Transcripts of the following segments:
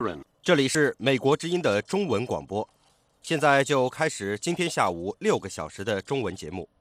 这里是美国之音的中文广播，现在就开始今天下午6个小时的中文节目。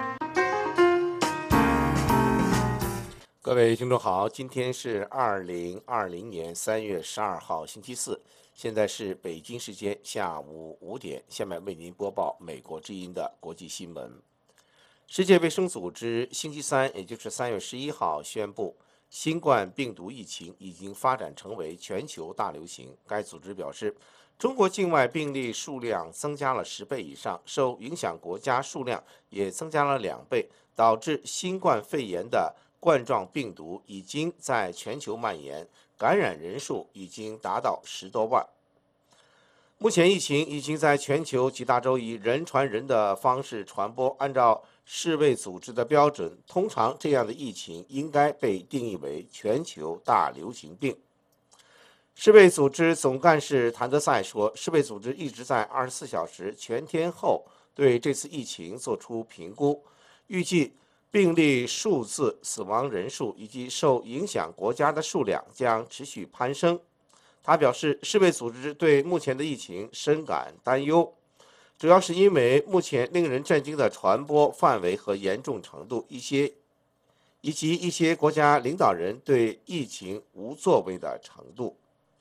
各位听众好，今天是2020年3月12号星期四，现在是北京时间下午5点，下面为您播报美国之音的国际新闻。世界卫生组织星期三，也就是3月11号宣布，新冠病毒疫情已经发展成为全球大流行。该组织表示，中国境外病例数量增加了10倍以上，受影响国家数量也增加了2倍，导致新冠肺炎的冠状病毒已经在全球蔓延，感染人数已经达到10多万。目前疫情已经在全球几大洲以人传人的方式传播，按照世卫组织的标准，通常这样的疫情应该被定义为全球大流行病。世卫组织总干事谭德赛说，世卫组织一直在24小时全天候对这次疫情做出评估，预计病例数字、死亡人数以及受影响国家的数量将持续攀升。他表示，世卫组织对目前的疫情深感担忧，主要是因为目前令人震惊的传播范围和严重程度，以及一些国家领导人对疫情无作为的程度。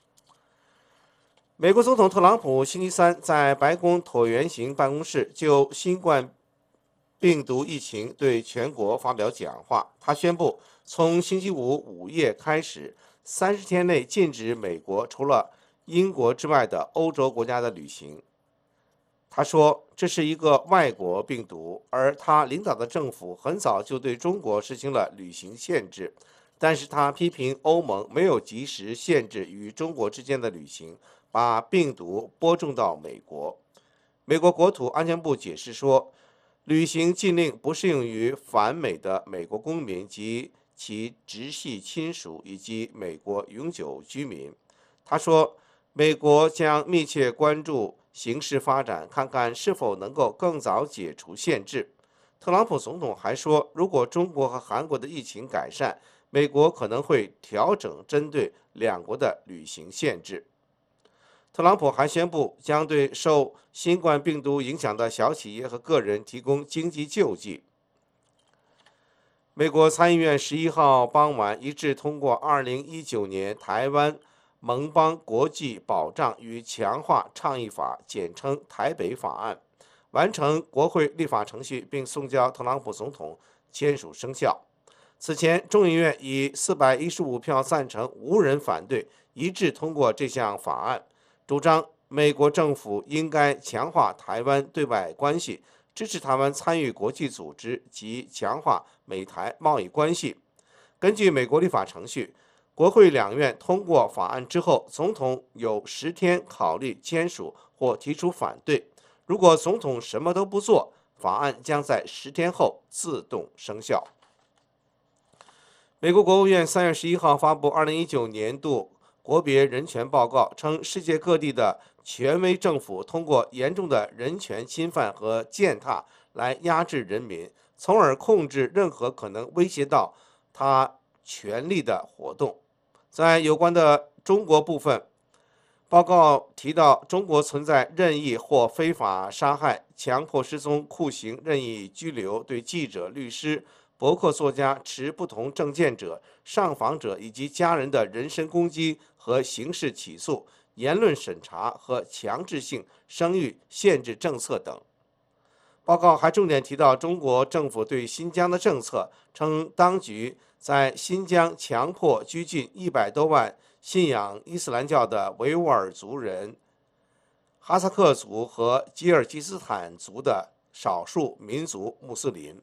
美国总统特朗普星期三在白宫椭圆形办公室就新冠病毒疫情对全国发表讲话。他宣布，从星期五午夜开始，30天内禁止美国除了英国之外的欧洲国家的旅行。他说，这是一个外国病毒，而他领导的政府很早就对中国实行了旅行限制，但是他批评欧盟没有及时限制与中国之间的旅行，把病毒播种到美国。美国国土安全部解释说，旅行禁令不适用于返美的美国公民及其直系亲属以及美国永久居民。他说，美国将密切关注形势发展，看看是否能够更早解除限制。特朗普总统还说，如果中国和韩国的疫情改善，美国可能会调整针对两国的旅行限制。特朗普还宣布，将对受新冠病毒影响的小企业和个人提供经济救济。美国参议院11号傍晚一致通过2019年台湾盟邦国际保障与强化倡议法，简称台北法案，完成国会立法程序，并送交特朗普总统签署生效。此前，众议院以415票赞成、无人反对，一致通过这项法案，主张美国政府应该强化台湾对外关系，支持台湾参与国际组织及强化美台贸易关系。根据美国立法程序，国会两院通过法案之后，总统有10天考虑签署或提出反对。如果总统什么都不做，法案将在10天后自动生效。美国国务院3月11号发布2019年度国别人权报告，称世界各地的权威政府通过严重的人权侵犯和践踏来压制人民，从而控制任何可能威胁到他权利的活动。在有关的中国部分，报告提到，中国存在任意或非法杀害、强迫失踪、酷刑、任意拘留，对记者、律师、博客作家、持不同政见者、上访者以及家人的人身攻击和刑事起诉、言论审查和强制性生育限制政策等。报告还重点提到中国政府对新疆的政策，称当局在新疆强迫拘禁100多万信仰伊斯兰教的维吾尔族人、哈萨克族和吉尔吉斯坦族的少数民族穆斯林。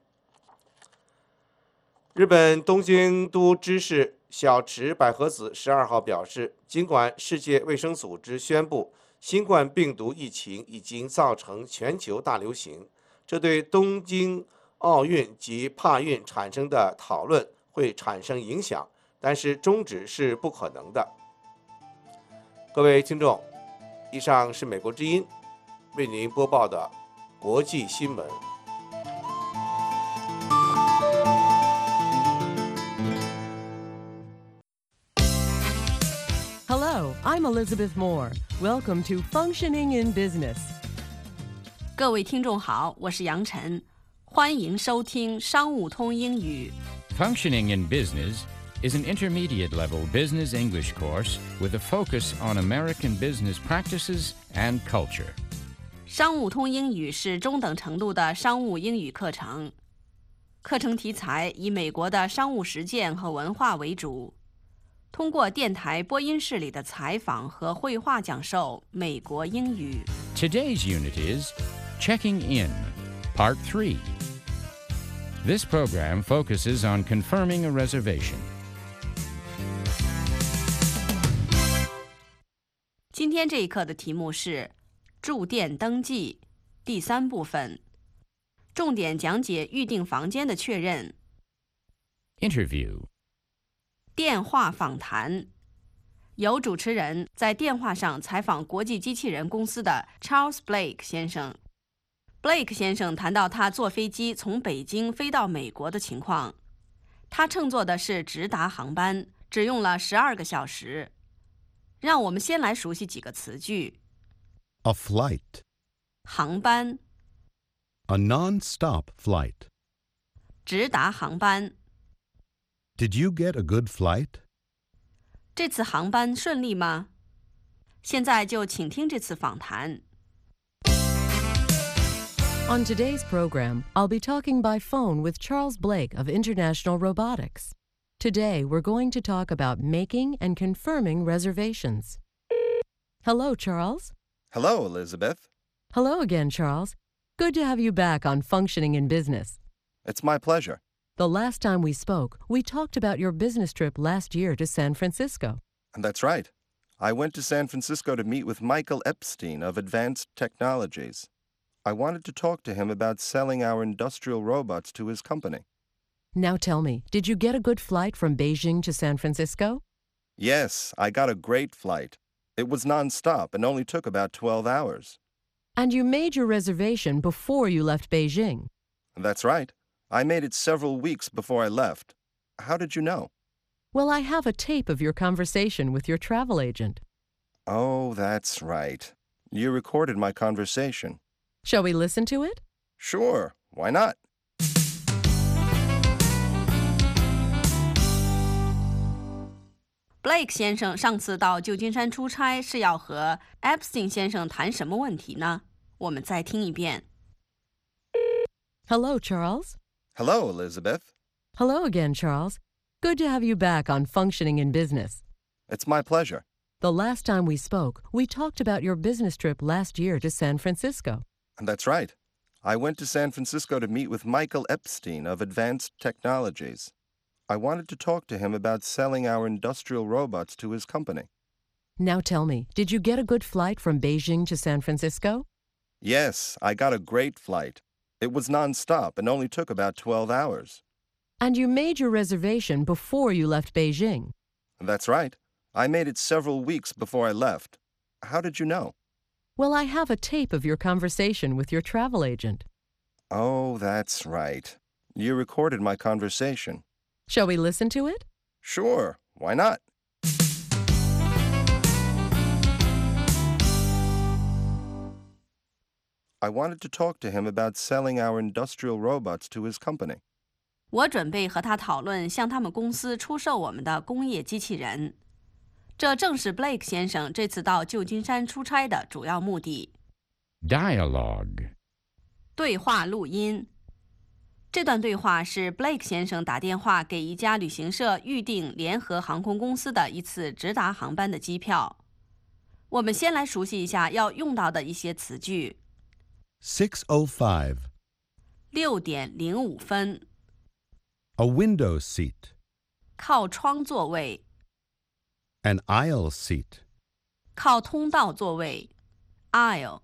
日本东京都知事小池百合子12号表示，尽管世界卫生组织宣布新冠病毒疫情已经造成全球大流行，这对东京奥运及帕运产生的讨论会产生影响，但是终止是不可能的。各位听众，以上是美国之音为您播报的国际新闻。 Hello, I'm I'm Elizabeth Moore. Welcome to Functioning in Business. 各位听众好，我是杨晨，欢迎收听商务通英语。 Functioning in Business is an intermediate-level business English course with a focus on American business practices and culture. 商务通英语是中等程度的商务英语课程，课程题材以美国的商务实践和文化为主，通过电台播音室里的采访和绘画讲授美国英语。 Today's unit is Checking In, Part 3. This program focuses on confirming a reservation. 今天这一课的题目是住店登记第3部分，重点讲解预订房间的确认。 Interview. 电话访谈，由主持人在电话上采访国际机器人公司的 Charles Blake 先生。Blake 先生谈到他坐飞机从北京飞到美国的情况，他乘坐的是直达航班，只用了12个小时。让我们先来熟悉几个词句。 A flight. 航班， A non-stop flight. 直达航班， Did you get a good flight? 这次航班顺利吗？现在就请听这次访谈。 On today's program, I'll be talking by phone with Charles Blake of International Robotics. Today, we're going to talk about making and confirming reservations. Hello, Charles. Hello, Elizabeth. Hello again, Charles. Good to have you back on Functioning in Business. It's my pleasure. The last time we spoke, we talked about your business trip last year to San Francisco. That's right. I went to San Francisco to meet with Michael Epstein of Advanced Technologies. I wanted to talk to him about selling our industrial robots to his company. Now tell me, did you get a good flight from Beijing to San Francisco? Yes, I got a great flight. It was nonstop and only took about 12 hours. And you made your reservation before you left Beijing. That's right. I made it several weeks before I left. How did you know? Well, I have a tape of your conversation with your travel agent. Oh, that's right. You recorded my conversation. Shall we listen to it? Sure, why not? Blake 先生上次到旧金山出差是要和 Epstein 先生谈什么问题呢？我们再听一遍。 Hello, Charles. Hello, Elizabeth. Hello again, Charles. Good to have you back on Functioning in Business. It's my pleasure. The last time we spoke, we talked about your business trip last year to San Francisco. That's right. I went to San Francisco to meet with Michael Epstein of Advanced Technologies. I wanted to talk to him about selling our industrial robots to his company. Now tell me, did you get a good flight from Beijing to San Francisco? Yes, I got a great flight. It was nonstop and only took about 12 hours. And you made your reservation before you left Beijing. That's right. I made it several weeks before I left. How did you know? Well, I have a tape of your conversation with your travel agent. Oh, that's right. You recorded my conversation. Shall we listen to it? Sure, why not? I wanted to talk to him about selling our industrial robots to his company. 我准备和他讨论向他们公司出售我们的工业机器人。这正是 Blake 先生这次到旧金山出差的主要目的。 Dialogue. 对话录音。这段对话是 Blake 先生打电话给一家旅行社预订联合航空公司的一次直达航班的机票。我们先来熟悉一下要用到的一些词句。 6:05. 6:05。 A window seat. 靠窗座位。 An aisle seat. 靠通道座位。aisle,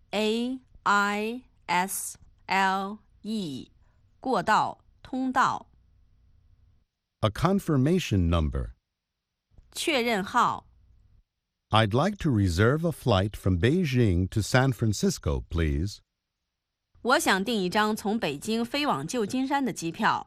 A-I-S-L-E, 过道、通道。 A confirmation number. 确认号。 I'd like to reserve a flight from Beijing to San Francisco, please. 我想订一张从北京飞往旧金山的机票。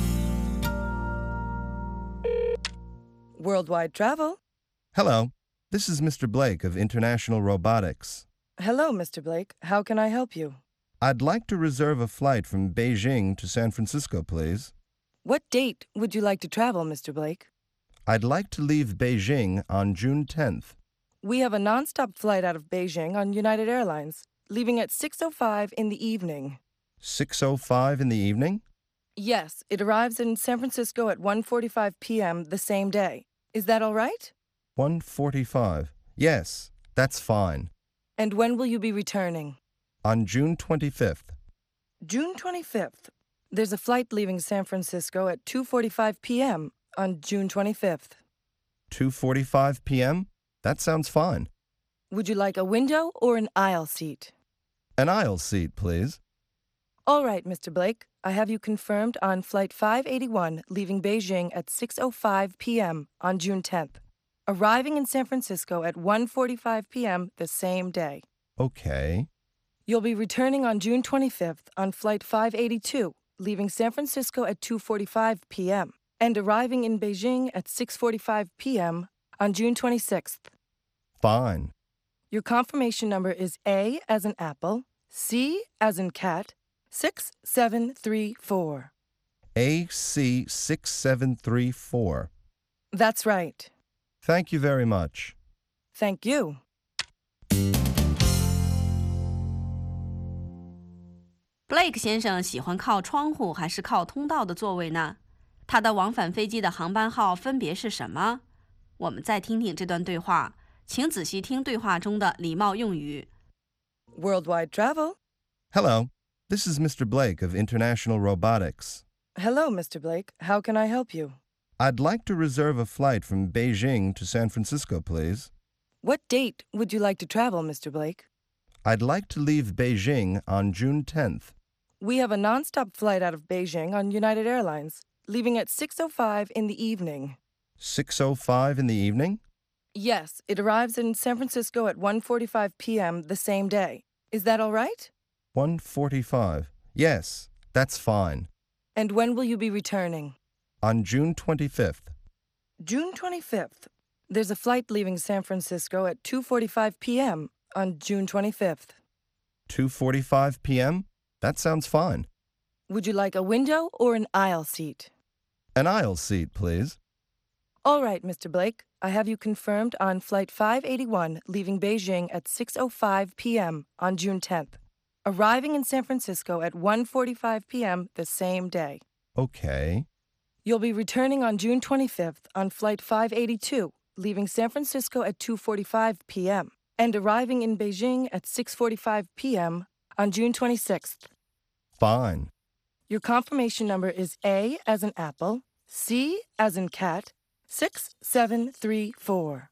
Worldwide travel. Hello. This is Mr. Blake of International Robotics. Hello, Mr. Blake. How can I help you? I'd like to reserve a flight from Beijing to San Francisco, please. What date would you like to travel, Mr. Blake? I'd like to leave Beijing on June 10th. We have a nonstop flight out of Beijing on United Airlines, leaving at 6:05 in the evening. 6:05 in the evening? Yes, it arrives in San Francisco at 1:45 p.m. the same day. Is that all right? 1:45. Yes, that's fine. And when will you be returning? On June 25th. June 25th. There's a flight leaving San Francisco at 2:45 p.m. on June 25th. 2:45 p.m.? That sounds fine. Would you like a window or an aisle seat? An aisle seat, please. All right, Mr. Blake. I have you confirmed on Flight 581 leaving Beijing at 6:05 p.m. on June 10th, arriving in San Francisco at 1:45 p.m. the same day. Okay. You'll be returning on June 25th on Flight 582, leaving San Francisco at 2:45 p.m. and arriving in Beijing at 6:45 p.m. on June 26th. Fine. Your confirmation number is A as in apple, C as in cat, 6734. AC6734. That's right. Thank you very much. Thank you. Blake 先生喜欢靠窗户还是靠通道的座位呢？他的往返飞机的航班号分别是什么？我们再听听这段对话，请仔细听对话中的礼貌用语。 Worldwide travel. Hello. This is Mr. Blake of International Robotics. Hello, Mr. Blake. How can I help you? I'd like to reserve a flight from Beijing to San Francisco, please. What date would you like to travel, Mr. Blake? I'd like to leave Beijing on June 10th. We have a nonstop flight out of Beijing on United Airlines, leaving at 6:05 in the evening. 6:05 in the evening? Yes, it arrives in San Francisco at 1:45 p.m. the same day. Is that all right? 1:45. Yes, that's fine. And when will you be returning? On June 25th. June 25th. There's a flight leaving San Francisco at 2:45 p.m. on June 25th. 2:45 p.m.? That sounds fine. Would you like a window or an aisle seat? An aisle seat, please. All right, Mr. Blake. I have you confirmed on Flight 581 leaving Beijing at 6:05 p.m. on June 10th, arriving in San Francisco at 1:45 p.m. the same day. Okay. You'll be returning on June 25th on Flight 582, leaving San Francisco at 2:45 p.m. and arriving in Beijing at 6:45 p.m. on June 26th. Fine. Your confirmation number is A as in apple, C as in cat, 6734.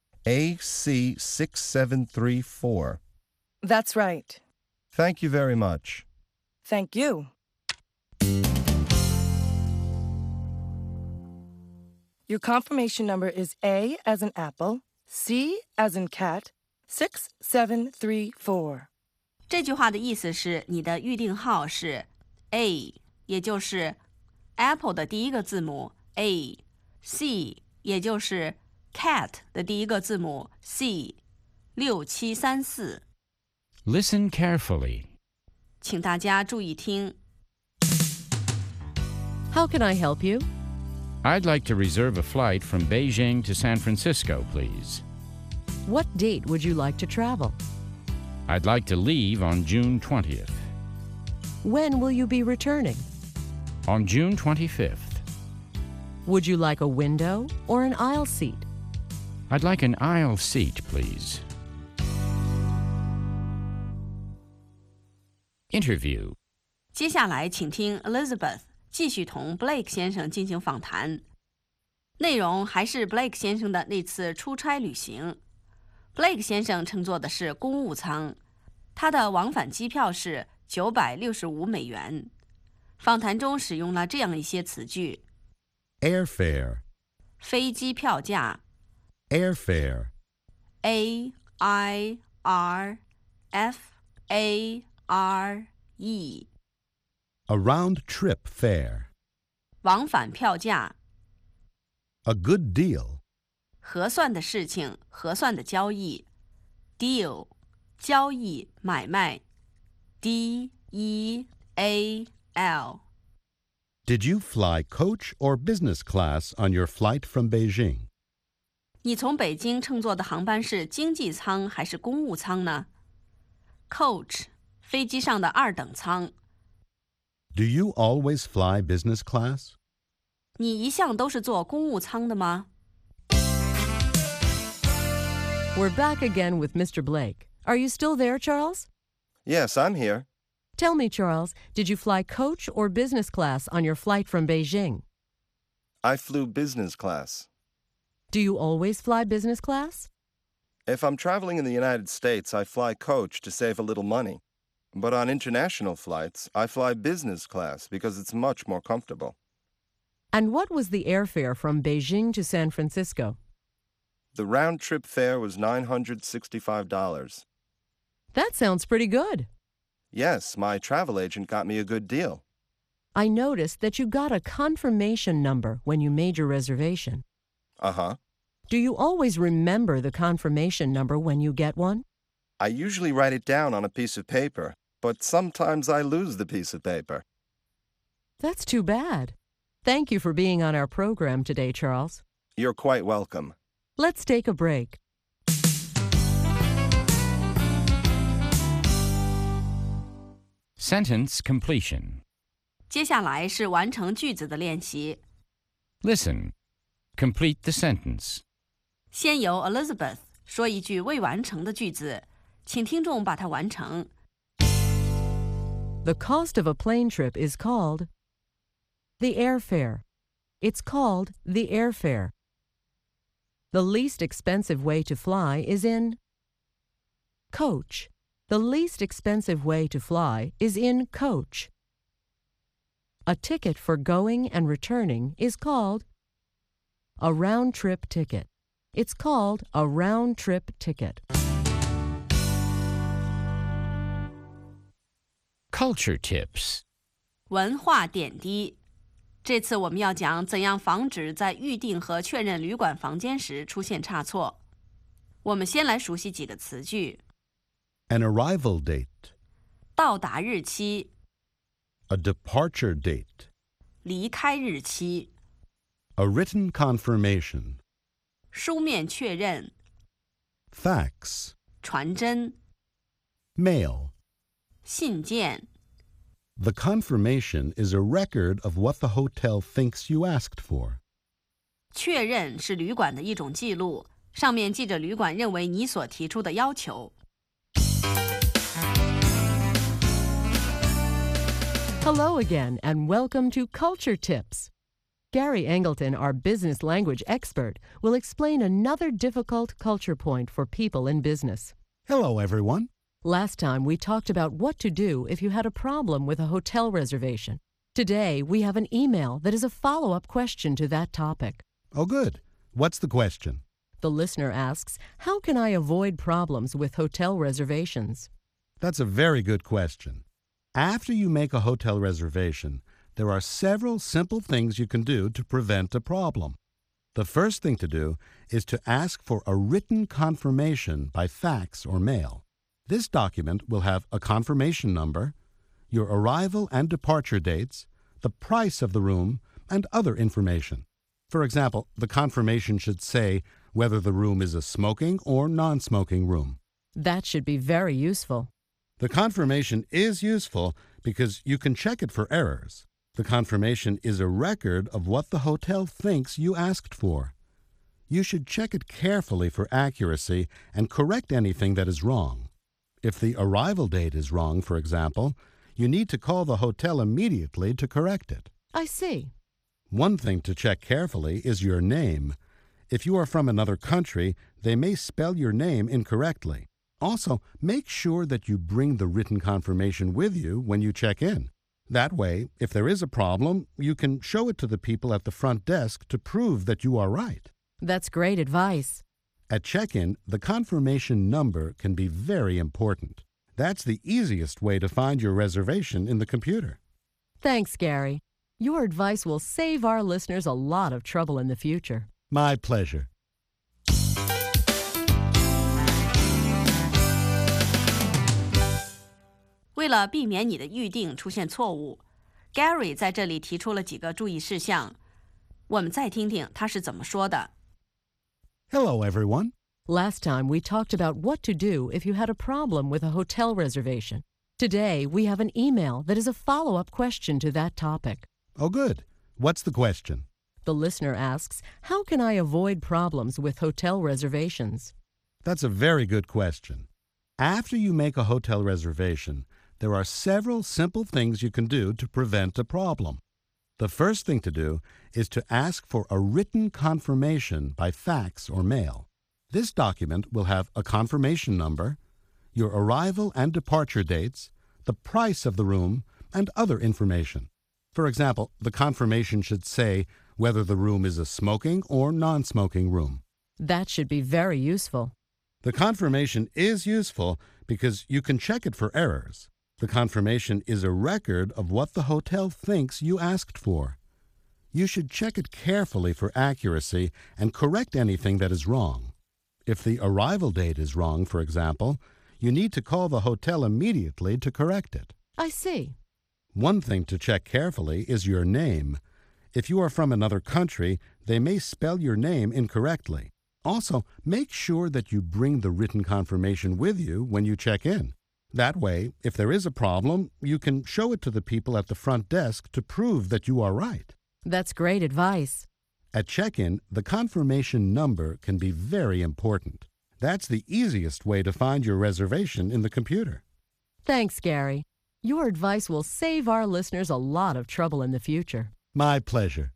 AC6734. That's right. Thank you very much. Thank you. Your confirmation number is A as in apple, C as in cat, 6734. 这句话的意思是你的预订号是 A， 也就是 Apple 的第一个字母 A， C 也就是 Cat 的第一个字母 C， 6734。 Listen carefully. 请大家注意听。 How can I help you? I'd like to reserve a flight from Beijing to San Francisco, please. What date would you like to travel? I'd like to leave on June 20th. When will you be returning? On June 25th. Would you like a window or an aisle seat? I'd like an aisle seat, please. Interview. 接下来请听 Elizabeth 继续同 Blake 先生进行访谈，内容还是 Blake 先生的那次出差旅行。Blake 先生乘坐的是公务舱，他的往返机票是965美元。访谈中使用了这样一些词句 Airfare. 飞机票价 Airfare. A-I-R-F-A-R-E A round-trip fare. 往返票价 A good deal. 核算的事情，核算的交易。Deal 交易买卖。DEAL。 Did you fly coach or business class on your flight from Beijing? 你从北京乘坐的航班是经济舱还是公务舱呢？ Coach 飞机上的二等舱。 Do you always fly business class? 你一向都是坐公务舱的吗？ We're back again with Mr. Blake. Are you still there, Charles? Yes, I'm here. Tell me, Charles, did you fly coach or business class on your flight from Beijing? I flew business class. Do you always fly business class? If I'm traveling in the United States, I fly coach to save a little money. But on international flights, I fly business class because it's much more comfortable. And what was the airfare from Beijing to San Francisco? The round-trip fare was $965. That sounds pretty good. Yes, my travel agent got me a good deal. I noticed that you got a confirmation number when you made your reservation. Uh-huh. Do you always remember the confirmation number when you get one? I usually write it down on a piece of paper, but sometimes I lose the piece of paper. That's too bad. Thank you for being on our program today, Charles. You're quite welcome. Let's take a break. Sentence completion. 接下来是完成句子的练习。 Listen. Complete the sentence. 先由 Elizabeth 说一句未完成的句子，请听众把它完成。 The cost of a plane trip is called the airfare. It's called the airfare. The least expensive way to fly is in coach. The least expensive way to fly is in coach. A ticket for going and returning is called a round-trip ticket. It's called a round-trip ticket. Culture tips. 文化点滴。这次我们要讲怎样防止在预订和确认旅馆房间时出现差错。我们先来熟悉几个词句。 An arrival date. 到达日期。 A departure date. 离开日期。 A written confirmation. 书面确认。 Fax. 传真。 Mail. 信件。 The confirmation is a record of what the hotel thinks you asked for. 确认是旅馆的一种记录，上面记着旅馆认为你所提出的要求。 Hello again, and welcome to Culture Tips. Gary Angleton, our business language expert, will explain another difficult culture point for people in business. Hello, everyone. Last time we talked about what to do if you had a problem with a hotel reservation. Today we have an email that is a follow-up question to that topic. Oh, good. What's the question? The listener asks, how can I avoid problems with hotel reservations? That's a very good question. After you make a hotel reservation, there are several simple things you can do to prevent a problem. The first thing to do is to ask for a written confirmation by fax or mail. This document will have a confirmation number, your arrival and departure dates, the price of the room, and other information. For example, the confirmation should say whether the room is a smoking or non-smoking room. That should be very useful. The confirmation is useful because you can check it for errors. The confirmation is a record of what the hotel thinks you asked for. You should check it carefully for accuracy and correct anything that is wrong. If the arrival date is wrong, for example, you need to call the hotel immediately to correct it. I see. One thing to check carefully is your name. If you are from another country, they may spell your name incorrectly. Also, make sure that you bring the written confirmation with you when you check in. That way, if there is a problem, you can show it to the people at the front desk to prove that you are right. That's great advice. At check-in, the confirmation number can be very important. That's the easiest way to find your reservation in the computer. Thanks, Gary. Your advice will save our listeners a lot of trouble in the future. My pleasure. 为了避免你的预订出现错误， Gary 在这里提出了几个注意事项。我们再听听他是怎么说的。 Hello, everyone. Last time we talked about what to do if you had a problem with a hotel reservation. Today we have an email that is a follow-up question to that topic. Oh, good. What's the question? The listener asks, how can I avoid problems with hotel reservations? That's a very good question. After you make a hotel reservation, there are several simple things you can do to prevent a problem. The first thing to do is to ask for a written confirmation by fax or mail. This document will have a confirmation number, your arrival and departure dates, the price of the room, and other information. For example, the confirmation should say whether the room is a smoking or non-smoking room. That should be very useful. The confirmation is useful because you can check it for errors. The confirmation is a record of what the hotel thinks you asked for. You should check it carefully for accuracy and correct anything that is wrong. If the arrival date is wrong, for example, you need to call the hotel immediately to correct it. I see. One thing to check carefully is your name. If you are from another country, they may spell your name incorrectly. Also, make sure that you bring the written confirmation with you when you check in. That way, if there is a problem, you can show it to the people at the front desk to prove that you are right. That's great advice. At check-in, the confirmation number can be very important. That's the easiest way to find your reservation in the computer. Thanks, Gary. Your advice will save our listeners a lot of trouble in the future. My pleasure.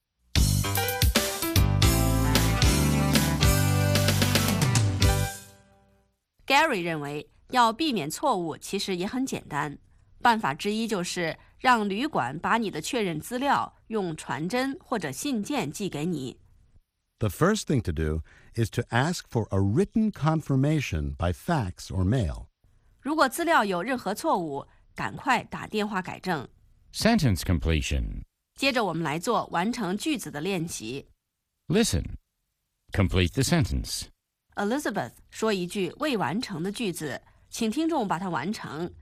Gary 认为要避免错误其实也很简单，办法之一就是让旅馆把你的确认资料用传真或者信件寄给你。 The first thing to do is to ask for a written confirmation by fax or mail. 如果资料有任何错误，赶快打电话改正。 Sentence completion. 接着我们来做完成句子的练习。 Listen. Complete the sentence. Elizabeth 说一句未完成的句子，请听众把它完成。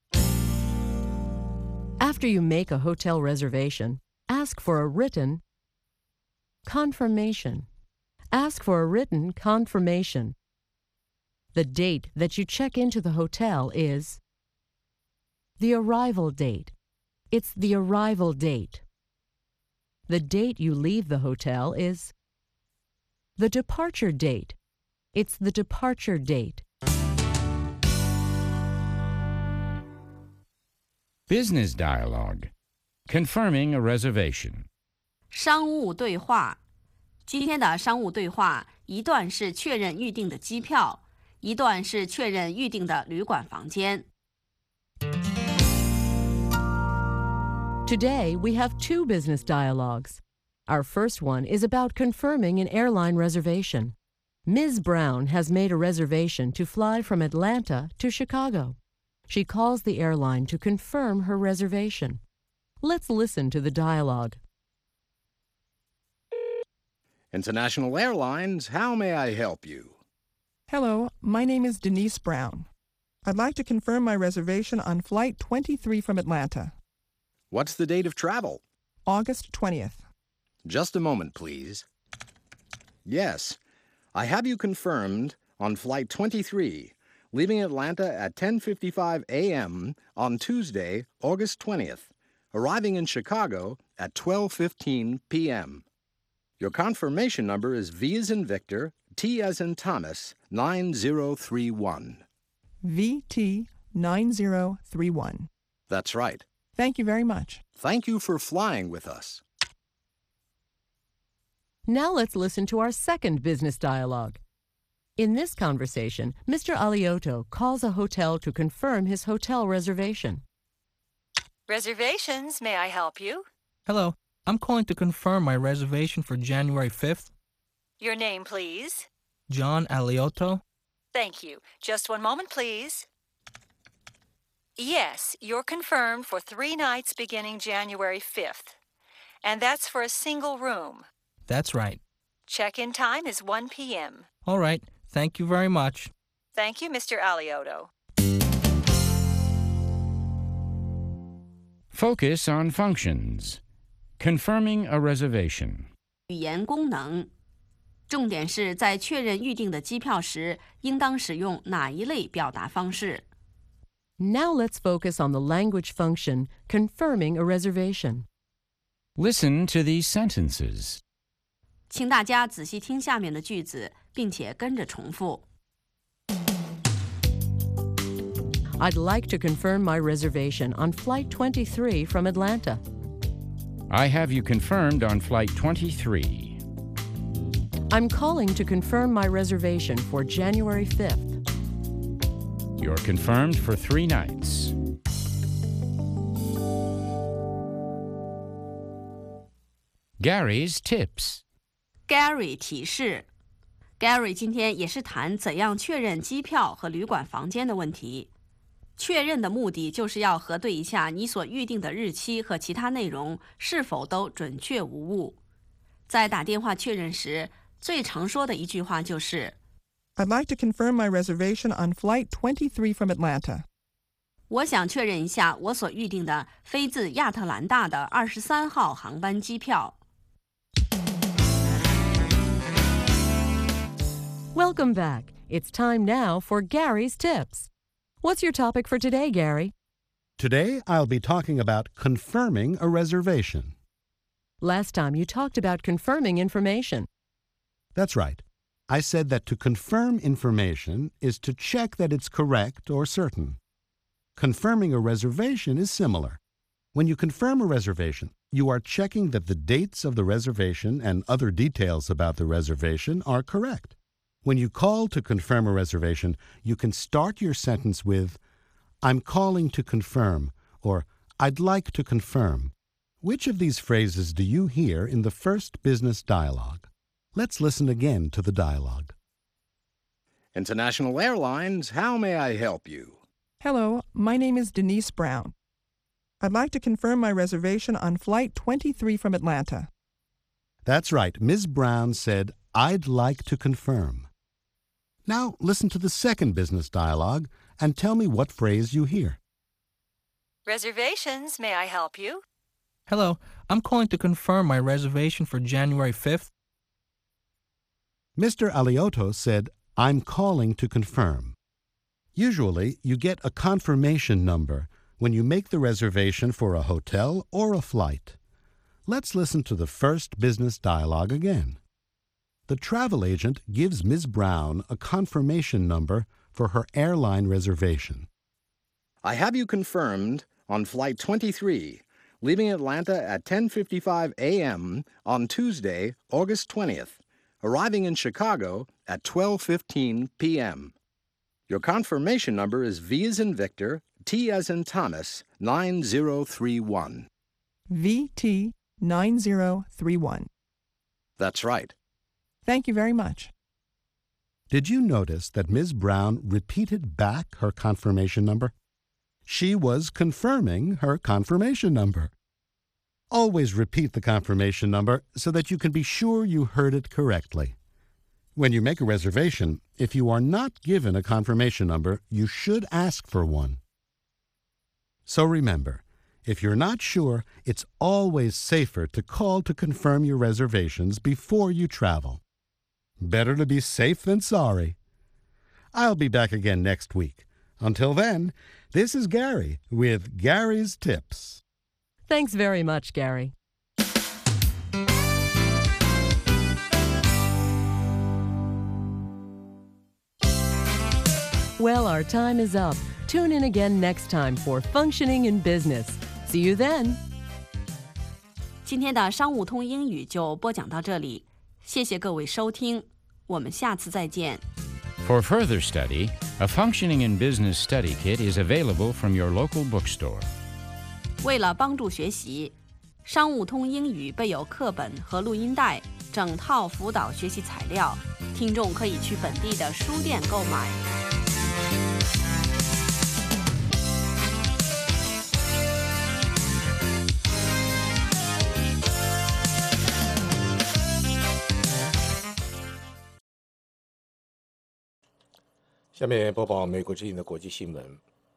After you make a hotel reservation, ask for a written confirmation. Ask for a written confirmation. The date that you check into the hotel is the arrival date. It's the arrival date. The date you leave the hotel is the departure date. It's the departure date. Business dialogue. Confirming a reservation. 商务对话。今天的商务对话，一段是确认预订的机票，一段是确认预订的旅馆房间。 Today, we have two business dialogues. Our first one is about confirming an airline reservation. Ms. Brown has made a reservation to fly from Atlanta to Chicago. She calls the airline to confirm her reservation. Let's listen to the dialogue. International Airlines, how may I help you? Hello, my name is Denise Brown. I'd like to confirm my reservation on Flight 23 from Atlanta, What's the date of travel? August 20th. Just a moment, please. Yes, I have you confirmed on Flight 23, leaving Atlanta at 10:55 a.m. on Tuesday, August 20th, arriving in Chicago at 12:15 p.m. Your confirmation number is V as in Victor, T as in Thomas, 9031. VT 9031. That's right. Thank you very much. Thank you for flying with us. Now let's listen to our second business dialogue. In this conversation, Mr. Aliotto calls a hotel to confirm his hotel reservation. Reservations, may I help you? Hello, I'm calling to confirm my reservation for January 5th. Your name, please. John Aliotto. Thank you. Just one moment, please. Yes, you're confirmed for 3 nights beginning January 5th. And that's for a single room. That's right. Check-in time is 1 p.m. All right, thank you very much. Thank you, Mr. Aliotto. Focus on functions. Confirming a reservation. 语言功能，重点是在确认预订的机票时，应当使用哪一类表达方式。 Now let's focus on the language function confirming a reservation. Listen to these sentences. 请大家仔细听下面的句子，并且跟着重复。 I'd like to confirm my reservation on Flight 23 from Atlanta. I have you confirmed on Flight 23. I'm calling to confirm my reservation for January 5th. You're confirmed for 3 nights. Gary's tips. Gary 提示 ，Gary 今天也是谈怎样确认机票和旅馆房间的问题。确认的目的就是要核对一下你所预定的日期和其他内容是否都准确无误。在打电话确认时，最常说的一句话就是 I'd like to confirm my reservation on Flight 23 from Atlanta. 我想确认一下我所预定的飞自亚特兰大的23号航班机票。 Welcome back. It's time now for Gary's Tips. What's your topic for today, Gary? Today, I'll be talking about confirming a reservation. Last time you talked about confirming information. That's right. I said that to confirm information is to check that it's correct or certain. Confirming a reservation is similar. When you confirm a reservation, you are checking that the dates of the reservation and other details about the reservation are correct. When you call to confirm a reservation, you can start your sentence with, I'm calling to confirm, or I'd like to confirm. Which of these phrases do you hear in the first business dialogue? Let's listen again to the dialogue. International Airlines, how may I help you? Hello, my name is Denise Brown. I'd like to confirm my reservation on Flight 23 from Atlanta. That's right. Ms. Brown said, I'd like to confirm. Now listen to the second business dialogue and tell me what phrase you hear. Reservations, may I help you? Hello, I'm calling to confirm my reservation for January 5th. Mr. Alioto said, I'm calling to confirm. Usually, you get a confirmation number when you make the reservation for a hotel or a flight. Let's listen to the first business dialogue again. The travel agent gives Ms. Brown a confirmation number for her airline reservation. I have you confirmed on Flight 23, leaving Atlanta at 10:55 a.m. on Tuesday, August 20th, arriving in Chicago at 12:15 p.m. Your confirmation number is V as in Victor, T as in Thomas, 9031. VT 9031. That's right. Thank you very much. Did you notice that Ms. Brown repeated back her confirmation number? She was confirming her confirmation number. Always repeat the confirmation number so that you can be sure you heard it correctly. When you make a reservation, if you are not given a confirmation number, you should ask for one. So remember, if you're not sure, it's always safer to call to confirm your reservations before you travel. Better to be safe than sorry. I'll be back again next week. Until then, this is Gary with Gary's Tips. Thanks very much, Gary. Well, our time is up. Tune in again next time for Functioning in Business. See you then. 今天的商务通英语就播讲到这里，谢谢各位收听，我们下次再见。 For further study, a Functioning in Business Study Kit is available from your local bookstore. 为了帮助学习，商务通英语备有课本和录音带，整套辅导学习材料，听众可以去本地的书店购买。 下面播报美国之音的国际新闻。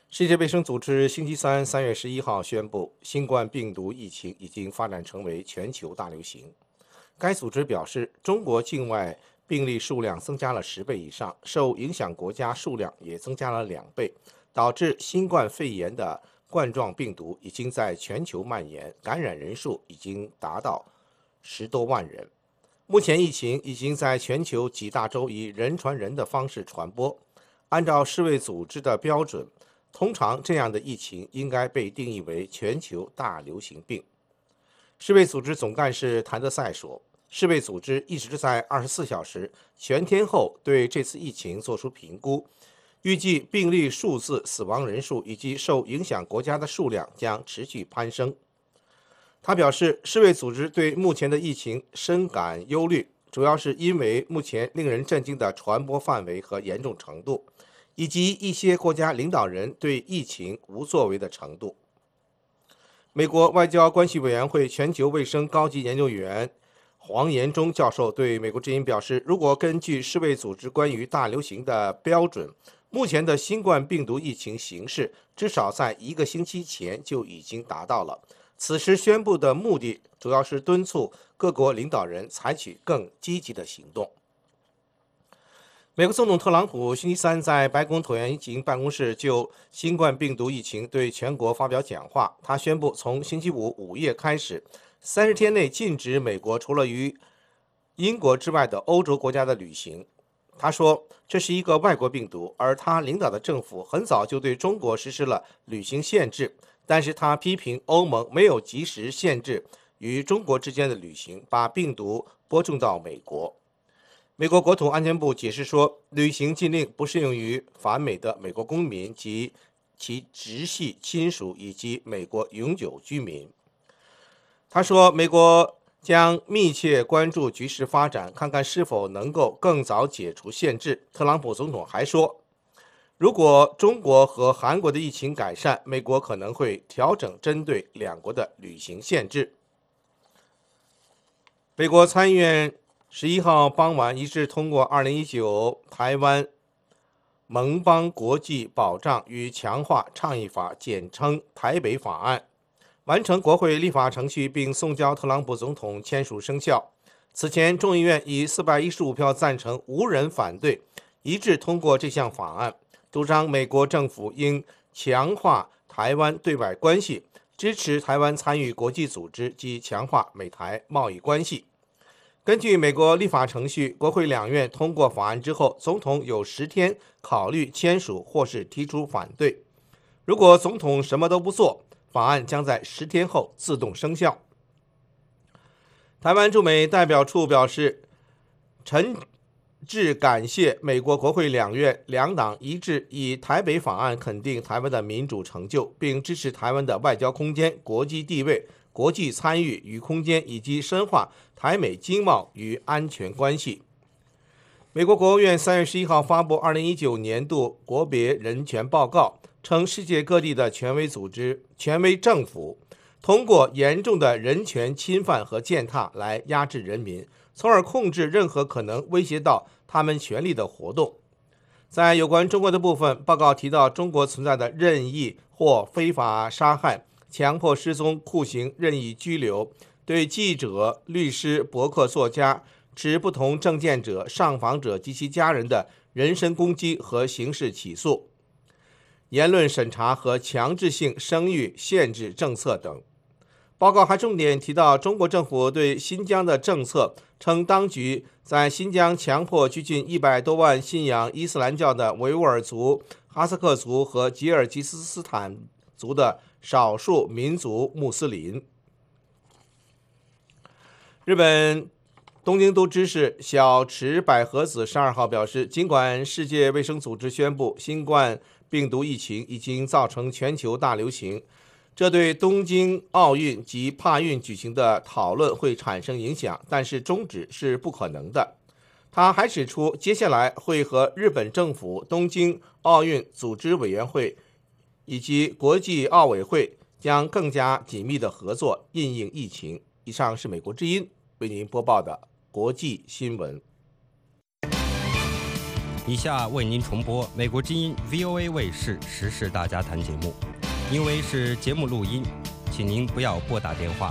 世界卫生组织星期三3月11号宣布，新冠病毒疫情已经发展成为全球大流行。该组织表示，中国境外病例数量增加了10倍以上，受影响国家数量也增加了2倍，导致新冠肺炎的冠状病毒已经在全球蔓延，感染人数已经达到10多万人。目前疫情已经在全球几大洲以人传人的方式传播。按照世卫组织的标准，通常这样的疫情应该被定义为全球大流行病。世卫组织总干事谭德赛说，世卫组织一直在24小时全天候对这次疫情做出评估，预计病例数字、死亡人数以及受影响国家的数量将持续攀升。他表示，世卫组织对目前的疫情深感忧虑，主要是因为目前令人震惊的传播范围和严重程度，以及一些国家领导人对疫情无作为的程度。美国外交关系委员会全球卫生高级研究员黄延忠教授对美国之音表示，如果根据世卫组织关于大流行的标准，目前的新冠病毒疫情形势至少在1个星期前就已经达到了。此时宣布的目的主要是敦促各国领导人采取更积极的行动。美国总统特朗普星期三在白宫椭圆形办公室就新冠病毒疫情对全国发表讲话。他宣布从星期五午夜开始，30天内禁止美国除了于英国之外的欧洲国家的旅行。他说，这是一个外国病毒，而他领导的政府很早就对中国实施了旅行限制，但是他批评欧盟没有及时限制与中国之间的旅行，把病毒播种到美国。美国国土安全部解释说，旅行禁令不适用于返美的美国公民及其直系亲属以及美国永久居民。他说，美国将密切关注局势发展，看看是否能够更早解除限制。特朗普总统还说，如果中国和韩国的疫情改善，美国可能会调整针对两国的旅行限制。美国参议院11号傍晚一致通过2019台湾盟邦国际保障与强化倡议法，简称台北法案，完成国会立法程序并送交特朗普总统签署生效。此前，众议院以415票赞成、无人反对，一致通过这项法案，主张美国政府应强化台湾对外关系，支持台湾参与国际组织及强化美台贸易关系。根据美国立法程序，国会两院通过法案之后，总统有10天考虑签署或是提出反对。如果总统什么都不做，法案将在10天后自动生效。台湾驻美代表处表示，诚挚感谢美国国会两院两党一致以台北法案肯定台湾的民主成就，并支持台湾的外交空间、国际地位、国际参与与空间，以及深化台美经贸与安全关系。美国国务院3月11号发布2019年度国别人权报告，称世界各地的权威组织、权威政府通过严重的人权侵犯和践踏来压制人民，从而控制任何可能威胁到他们权利的活动。在有关中国的部分，报告提到中国存在的任意或非法杀害、强迫失踪、酷刑、任意拘留，对记者、律师、博客、作家、持不同政见者、上访者及其家人的人身攻击和刑事起诉，言论审查和强制性声誉限制政策等。报告还重点提到中国政府对新疆的政策，称当局在新疆强迫拘禁100多万信仰伊斯兰教的维吾尔族、哈萨克族和吉尔吉斯斯坦族的少数民族穆斯林。日本东京都知事小池百合子12号表示，尽管世界卫生组织宣布新冠病毒疫情已经造成全球大流行，这对东京奥运及帕运举行的讨论会产生影响，但是终止是不可能的。他还指出，接下来会和日本政府、东京奥运组织委员会以及国际奥委会将更加紧密的合作，因应疫情。以上是美国之音为您播报的国际新闻。 以下为您重播美国之音 VOA 卫视时事大家谈节目，因为是节目录音，请您不要拨打电话。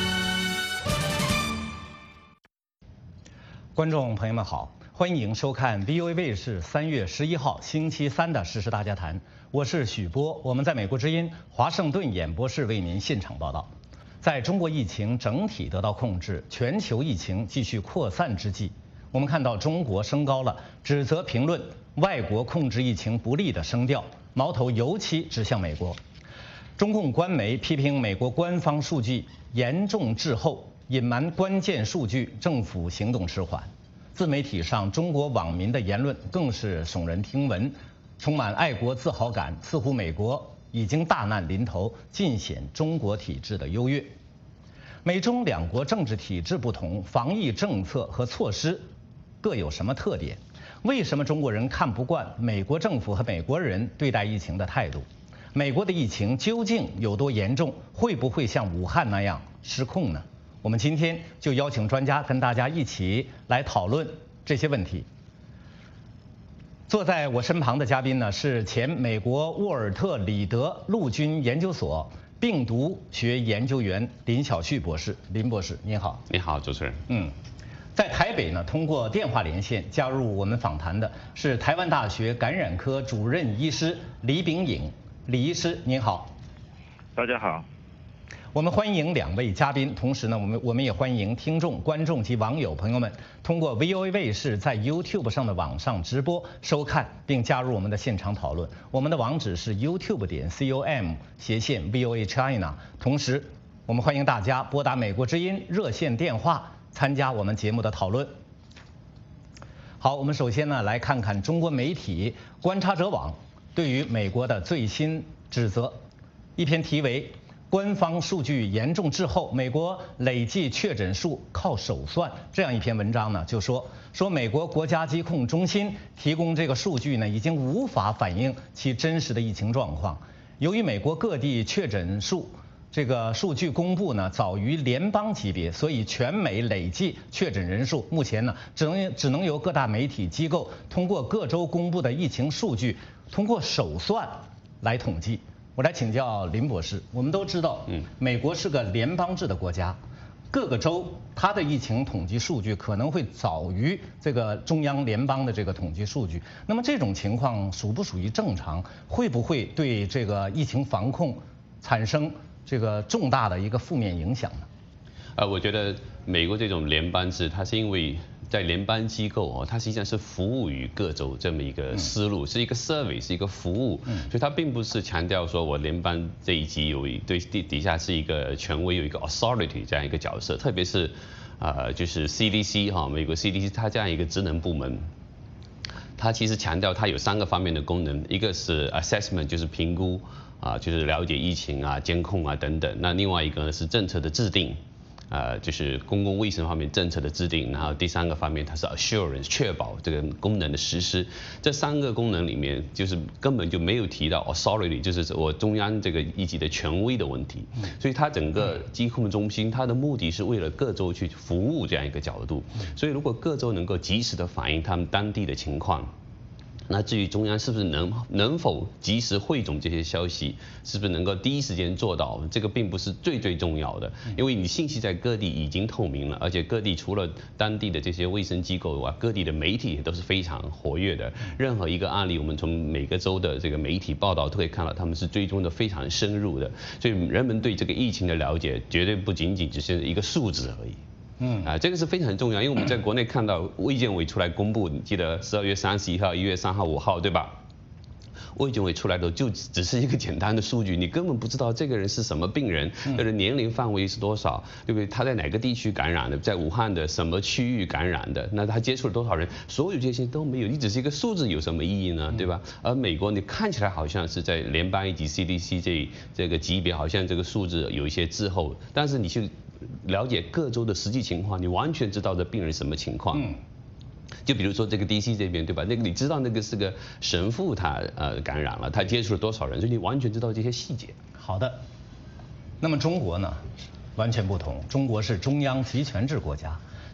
观众朋友们好，欢迎收看 VOA 卫视3月11号星期三的时事大家谈，我是许波，我们在美国之音华盛顿演播室为您现场报道。在中国疫情整体得到控制，全球疫情继续扩散之际，我们看到中国升高了指责评论外国控制疫情不利的声调，矛头尤其指向美国。中共官媒批评美国官方数据严重滞后，隐瞒关键数据，政府行动迟缓。自媒体上中国网民的言论更是耸人听闻，充满爱国自豪感，似乎美国已经大难临头，尽显中国体制的优越。美中两国政治体制不同，防疫政策和措施各有什么特点？为什么中国人看不惯美国政府和美国人对待疫情的态度？美国的疫情究竟有多严重？会不会像武汉那样失控呢？我们今天就邀请专家跟大家一起来讨论这些问题。坐在我身旁的嘉宾呢，是前美国沃尔特里德陆军研究所病毒学研究员林晓旭博士。林博士，您好。 你好，主持人。 在台北呢，通过电话连线加入我们访谈的是台湾大学感染科主任医师李秉颖。李医师，您好。 大家好。 我们欢迎两位嘉宾，同时呢，我们也欢迎听众、观众及网友朋友们通过 VOA 卫视在 YouTube 上的网上直播收看，并加入我们的现场讨论。我们的网址是 youtube.com/VOA China。同时，我们欢迎大家拨打美国之音热线电话参加我们节目的讨论。好，我们首先呢来看看中国媒体观察者网对于美国的最新指责，一篇题为官方数据严重滞后，美国累计确诊数靠手算这样一篇文章呢，就说美国国家疾控中心提供这个数据呢，已经无法反映其真实的疫情状况。由于美国各地确诊数这个数据公布呢早于联邦级别，所以全美累计确诊人数目前呢只能由各大媒体机构通过各州公布的疫情数据，通过手算来统计。我来请教林博士，我们都知道，美国是个联邦制的国家，各个州它的疫情统计数据可能会早于这个中央联邦的这个统计数据。那么这种情况属不属于正常？会不会对这个疫情防控产生这个重大的一个负面影响呢？ 我觉得美国这种联邦制，它是因为在联邦机构它实际上是服务于各州这么一个思路，是一个 service， 是一个服务，所以它并不是强调说我联邦这一级对底下是一个权威，有一个 authority 这样一个角色，特别是就是 CDC 美国 CDC 它这样一个职能部门。它其实强调它有3个方面的功能，一个是 assessment 就是评估就是了解疫情监控等等，那另外一个呢是政策的制定。就是公共卫生方面政策的制定，然后第3个方面它是 assurance 确保这个功能的实施。这3个功能里面，就是根本就没有提到 authority， 就是我中央这个一级的权威的问题。所以它整个疾控中心，它的目的是为了各州去服务这样一个角度。所以如果各州能够及时的反映他们当地的情况。那至于中央是不是能否及时汇总这些消息，是不是能够第一时间做到，这个并不是最重要的，因为你信息在各地已经透明了，而且各地除了当地的这些卫生机构各地的媒体也都是非常活跃的。任何一个案例，我们从每个州的这个媒体报道都可以看到，他们是追踪的非常深入的，所以人们对这个疫情的了解绝对不仅仅只是一个数字而已。这个是非常重要，因为我们在国内看到卫健委出来公布，你记得12月31号、1月3号、5号，对吧？卫健委出来的就只是一个简单的数据，你根本不知道这个人是什么病人，他的年龄范围是多少，对不对？他在哪个地区感染的，在武汉的什么区域感染的，那他接触了多少人，所有这些都没有，你只是一个数字有什么意义呢？对吧？而美国你看起来好像是在联邦一级 CDC 这个级别，好像这个数字有一些滞后，但是你去了解各州的实际情况，你完全知道这病人什么情况。就比如说这个 DC 这边，对吧？那个你知道那个是个神父他感染了，他接触了多少人，所以你完全知道这些细节。 好的，那么中国呢，完全不同，中国是中央集权制国家，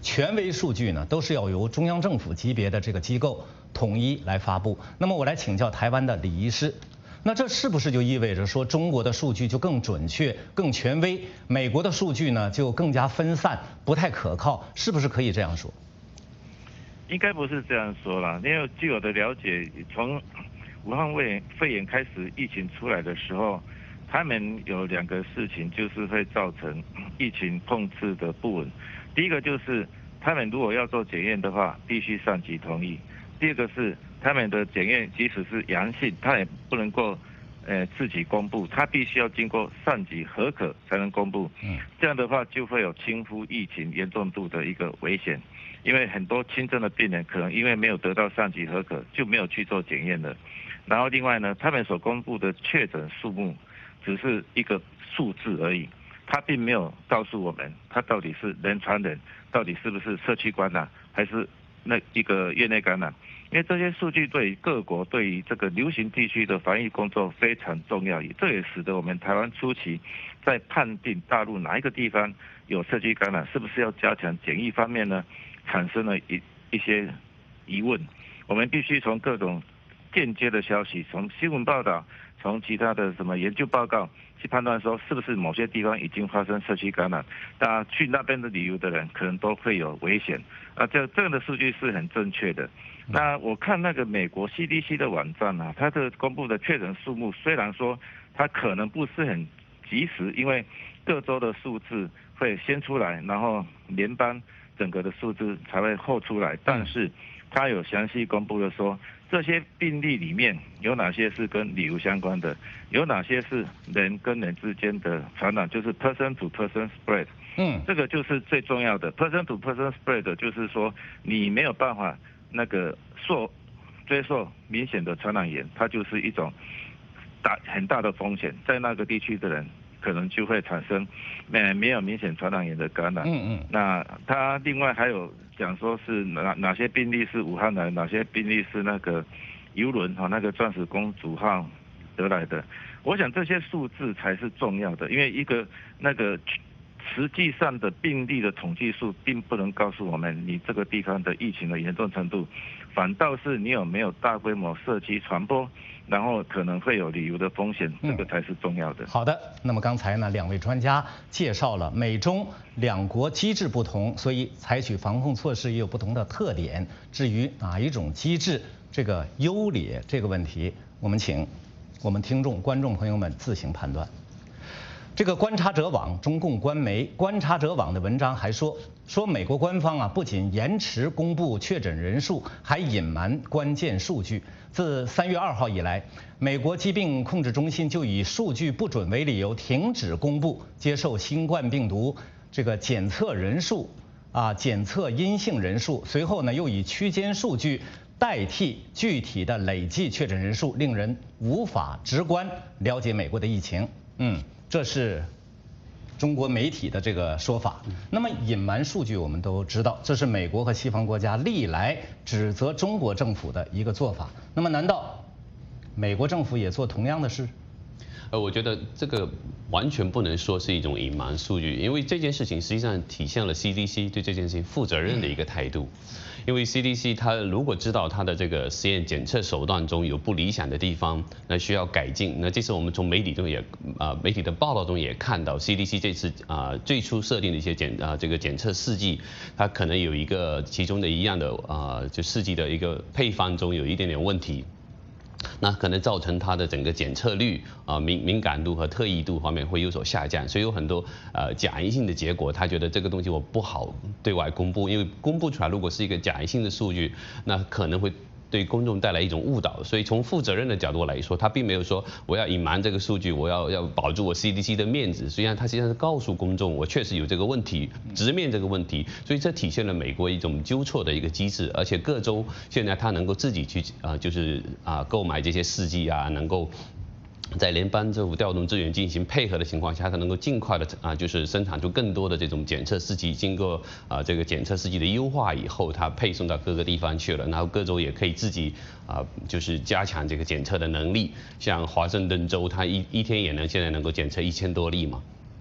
权威数据呢都是要由中央政府级别的这个机构统一来发布。那么我来请教台湾的李医师，那这是不是就意味着说中国的数据就更准确、更权威，美国的数据呢就更加分散、不太可靠？是不是可以这样说？ 应该不是这样说啦，因为据我的了解，从武汉肺炎开始疫情出来的时候，他们有2个事情就是会造成疫情控制的不稳。第一个就是他们如果要做检验的话，必须上级同意；第二个是他们的检验即使是阳性，他也不能够自己公布，他必须要经过上级核可才能公布。这样的话就会有轻忽疫情严重度的一个危险。因为很多轻症的病人可能因为没有得到上级核可，就没有去做检验了。然后另外呢，他们所公布的确诊数目只是一个数字而已，他并没有告诉我们他到底是人传人，到底是不是社区感染，还是那一个院内感染。因为这些数据对于各国对于这个流行地区的防疫工作非常重要，这也使得我们台湾初期在判定大陆哪一个地方有社区感染，是不是要加强检疫方面呢，产生了一些疑问。我们必须从各种间接的消息，从新闻报道，从其他的什么研究报告去判断说是不是某些地方已经发生社区感染，那去那边的旅游的人可能都会有危险。这样的数据是很正确的。那我看那个美国 CDC 的网站啊，它的公布的确诊数目虽然说它可能不是很及时，因为各州的数字会先出来，然后联邦整个的数字才会后出来，但是它有详细公布的说，这些病例里面有哪些是跟旅游相关的，有哪些是人跟人之间的传染，就是 person to person spread。这个就是最重要的 person to person spread， 就是说你没有办法那个追溯明显的传染源，它就是一种很大的风险，在那个地区的人可能就会产生没有明显传染源的感染。那他另外还有讲说是哪些病例是武汉来，哪些病例是那个邮轮那个钻石公主号得来的。我想这些数字才是重要的，因为一个那个实际上的病例的统计数并不能告诉我们你这个地方的疫情的严重程度，反倒是你有没有大规模社区传播，然后可能会有旅游的风险，这个才是重要的。 好的，那么刚才呢2位专家介绍了美中2国机制不同，所以采取防控措施也有不同的特点。至于哪一种机制这个优劣这个问题，我们请我们听众观众朋友们自行判断。这个观察者网中共官媒观察者网的文章还说美国官方不仅延迟公布确诊人数，还隐瞒关键数据。自3月2号以来，美国疾病控制中心就以数据不准为理由，停止公布接受新冠病毒这个检测人数检测阴性人数，随后呢又以区间数据代替具体的累计确诊人数，令人无法直观了解美国的疫情。这是中国媒体的这个说法。那么隐瞒数据我们都知道，这是美国和西方国家历来指责中国政府的一个做法。那么难道美国政府也做同样的事？ 我觉得这个完全不能说是一种隐瞒数据，因为这件事情实际上体现了 CDC 对这件事情负责任的一个态度。因为 CDC 它如果知道它的这个实验检测手段中有不理想的地方，那需要改进。那这次我们从媒体中也媒体的报道中也看到 CDC 这次最初设定的一些这个检测试剂，它可能有一个其中的一样的就试剂的一个配方中有一点点问题。那可能造成它的整个检测率敏感度和特异度方面会有所下降，所以有很多假阴性的结果，他觉得这个东西我不好对外公布，因为公布出来如果是一个假阴性的数据，那可能会对公众带来一种误导，所以从负责任的角度来说，他并没有说我要隐瞒这个数据，我要保住我 CDC 的面子，实际上他实际上是告诉公众我确实有这个问题，直面这个问题，所以这体现了美国一种纠错的一个机制，而且各州现在他能够自己去就是购买这些试剂能够在联邦政府调动资源进行配合的情况下，它能够尽快的就是生产出更多的这种检测试剂，经过这个检测试剂的优化以后，它配送到各个地方去了，然后各州也可以自己就是加强这个检测的能力。像华盛顿州，它一天也现在能够检测1000多例嘛。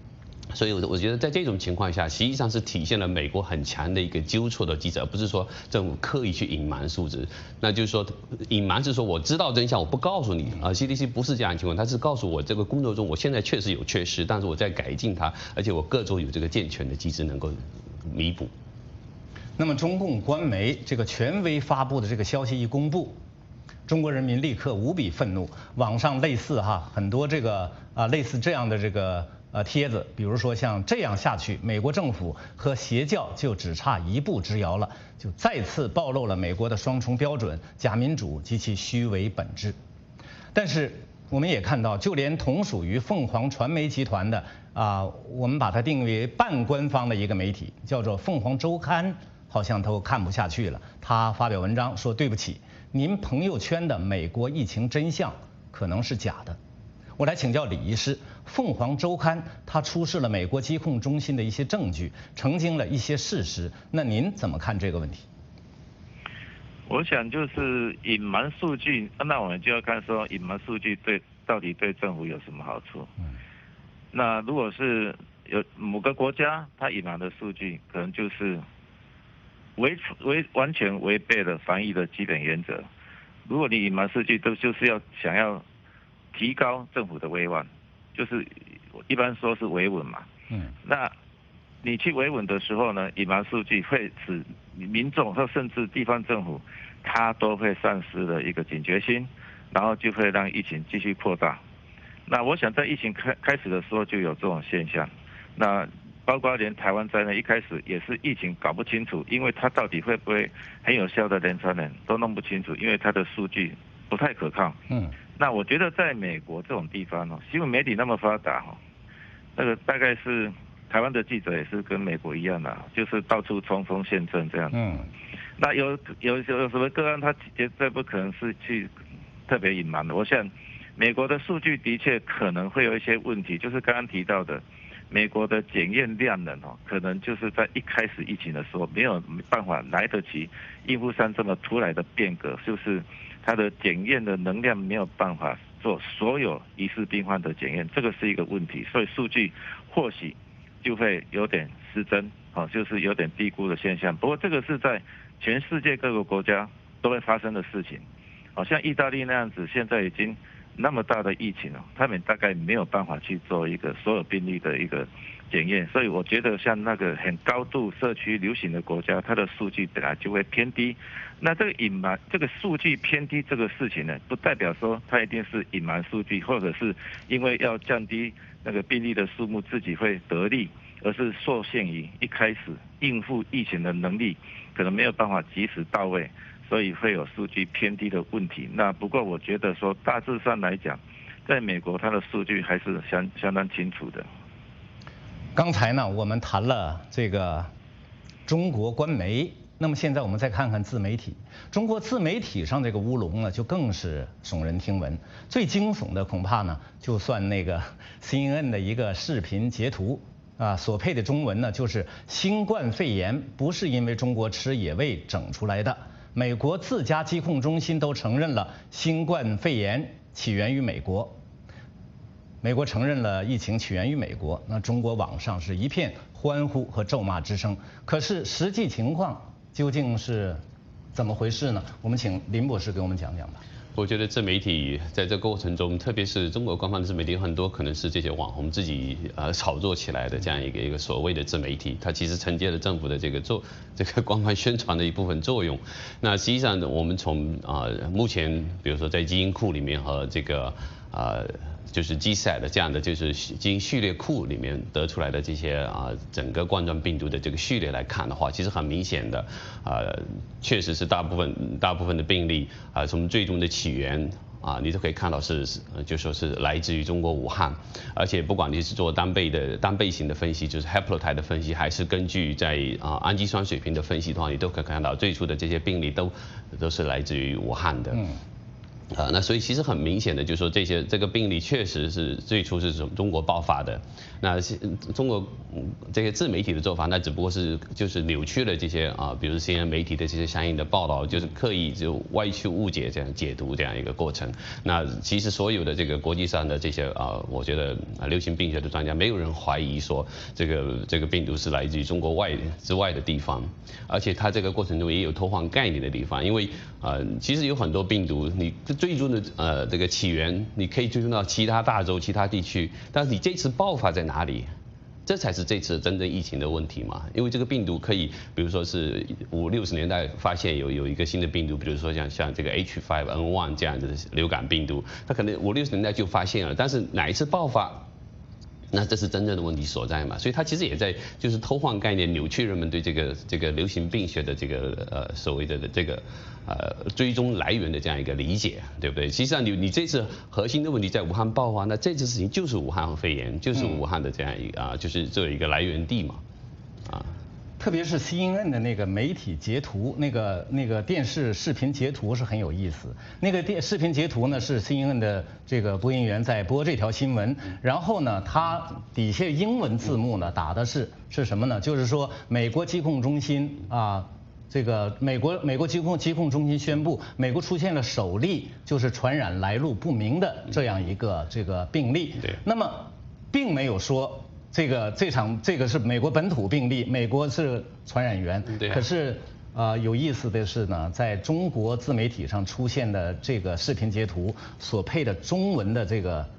所以我觉得在这种情况下，实际上是体现了美国很强的一个纠错的机制，而不是说政府刻意去隐瞒数字。那就是说，隐瞒是说我知道真相，我不告诉你啊。CDC 不是这样的情况，它是告诉我这个工作中我现在确实有缺失，但是我在改进它，而且我各州有这个健全的机制能够弥补。 那么中共官媒这个权威发布的这个消息一公布，中国人民立刻无比愤怒，网上类似很多这个类似这样的这个帖子，比如说像这样下去，美国政府和邪教就只差一步之遥了，就再次暴露了美国的双重标准、假民主及其虚伪本质。但是我们也看到，就连同属于凤凰传媒集团的我们把它定为半官方的一个媒体，叫做凤凰周刊，好像都看不下去了。他发表文章说：“对不起，您朋友圈的美国疫情真相可能是假的。”我来请教李医师，凤凰周刊它出示了美国疾控中心的一些证据，澄清了一些事实，那您怎么看这个问题？ 我想就是隐瞒数据，那我们就要看说隐瞒数据到底对政府有什么好处。那如果是有某个国家它隐瞒的数据，可能就是完全违背了防疫的基本原则。如果你隐瞒数据，就是想要提高政府的威望，就是一般说是维稳嘛。那你去维稳的时候呢，隐瞒数据会使民众或甚至地方政府，他都会丧失了一个警觉心，然后就会让疫情继续扩大。那我想在疫情开始的时候就有这种现象，那包括连台湾在内，一开始也是疫情搞不清楚，因为它到底会不会很有效的连传人都弄不清楚，因为它的数据不太可靠。那我觉得在美国这种地方新闻媒体那么发达那个大概是台湾的记者也是跟美国一样的，就是到处冲锋陷阵这样。那有什么个案，他绝对不可能是去特别隐瞒的。我想美国的数据的确可能会有一些问题，就是刚刚提到的，美国的检验量能可能就是在一开始疫情的时候没有办法来得及应付上这么突然的变革，就是它的检验的能量没有办法做所有疑似病患的检验，这个是一个问题，所以数据或许就会有点失真，就是有点低估的现象。不过这个是在全世界各个国家都会发生的事情，像意大利那样子，现在已经那么大的疫情他们大概没有办法去做一个所有病例的一个检验，所以我觉得像那个很高度社区流行的国家，它的数据本来就会偏低。那这个隐瞒这个数据偏低这个事情呢，不代表说它一定是隐瞒数据，或者是因为要降低那个病例的数目自己会得利，而是受限于一开始应付疫情的能力可能没有办法及时到位，所以会有数据偏低的问题。那不过我觉得说大致上来讲，在美国它的数据还是相当清楚的。 刚才呢，我们谈了这个中国官媒，那么现在我们再看看自媒体。中国自媒体上这个乌龙呢，就更是耸人听闻。最惊悚的恐怕呢，就算那个 CNN 的一个视频截图所配的中文呢，就是新冠肺炎不是因为中国吃野味整出来的。美国自家疾控中心都承认了新冠肺炎起源于美国。美国承认了疫情起源于美国，那中国网上是一片欢呼和咒骂之声。可是实际情况究竟是怎么回事呢？我们请林博士给我们讲讲吧。 我觉得自媒体在这过程中，特别是中国官方的自媒体，很多可能是这些网红自己炒作起来的这样一个所谓的自媒体，它其实承接了政府的这个官方宣传的一部分作用。那实际上我们从目前比如说在基因库里面和这个就是 GSAT 的这样的就是基因序列库里面得出来的这些整个冠状病毒的这个序列来看的话，其实很明显的确实是大部分的病例从最终的起源你都可以看到就说是来自于中国武汉，而且不管你是做单倍型的分析，就是 haplotype 的分析，还是根据在氨基酸水平的分析的话，你都可以看到最初的这些病例都是来自于武汉的。 那所以其实很明显的就是说这个病例确实是最初是从中国爆发的，那中国这些自媒体的做法，那只不过是就是扭曲了这些比如CNN媒体的这些相应的报道，就是刻意就歪曲误解这样解读这样一个过程。那其实所有的这个国际上的这些我觉得流行病学的专家，没有人怀疑说这个病毒是来自于中国之外的地方，而且它这个过程中也有偷换概念的地方，因为其实有很多病毒你追踪的这个起源，你可以追踪到其他大洲、其他地区，但是你这次爆发在哪里？这才是这次真正疫情的问题嘛。因为这个病毒可以，比如说是50、60年代发现有一个新的病毒，比如说像这个 H5N1 这样的流感病毒，它可能50、60年代就发现了，但是哪一次爆发？那这是真正的问题所在嘛？所以它其实也在就是偷换概念，扭曲人们对这个流行病学的这个所谓的这个追踪来源的这样一个理解，对不对？实际上你这次核心的问题在武汉爆发，那这次事情就是武汉肺炎，就是武汉的这样一个就是作为一个来源地嘛， 特别是 CNN 的那个媒体截图，那个电视视频截图是很有意思。那个视频截图呢是 CNN 的这个播音员在播这条新闻，然后呢，他底下英文字幕呢打的是什么呢？就是说美国疾控中心这个美国疾控中心宣布，美国出现了首例就是传染来路不明的这样一个这个病例。 对。 那么并没有说。这个是美国本土病例，美国是传染源。 对。 可是有意思的是呢，在中国自媒体上出现的这个视频截图所配的中文的这个